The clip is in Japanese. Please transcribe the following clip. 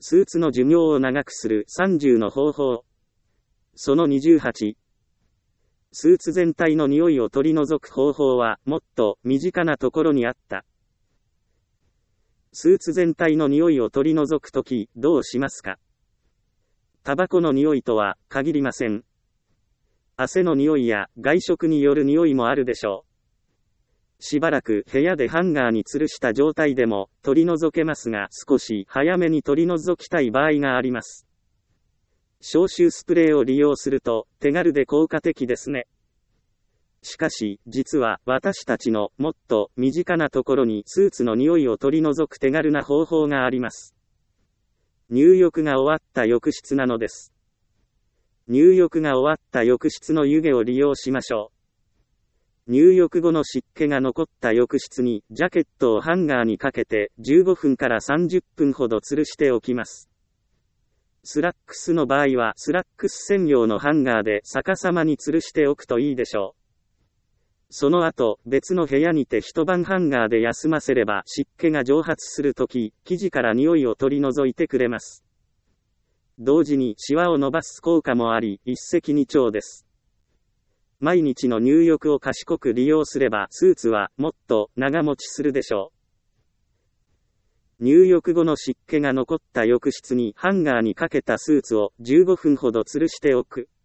スーツの寿命を長くする30の方法。その28。スーツ全体の匂いを取り除く方法はもっと身近なところにあった。スーツ全体の匂いを取り除くとき、どうしますか？タバコの匂いとは限りません。汗の匂いや外食による匂いもあるでしょう。しばらく部屋でハンガーに吊るした状態でも取り除けますが、少し早めに取り除きたい場合があります。消臭スプレーを利用すると手軽で効果的ですね。しかし、実は私たちのもっと身近なところにスーツの匂いを取り除く手軽な方法があります。入浴が終わった浴室なのです。入浴が終わった浴室の湯気を利用しましょう。入浴後の湿気が残った浴室にジャケットをハンガーにかけて15分から30分ほど吊るしておきます。スラックスの場合はスラックス専用のハンガーで逆さまに吊るしておくといいでしょう。その後、別の部屋にて一晩ハンガーで休ませれば湿気が蒸発するとき、生地から匂いを取り除いてくれます。同時にシワを伸ばす効果もあり、一石二鳥です。毎日の入浴を賢く利用すればスーツはもっと長持ちするでしょう。入浴後の湿気が残った浴室にハンガーにかけたスーツを15分ほど吊るしておく。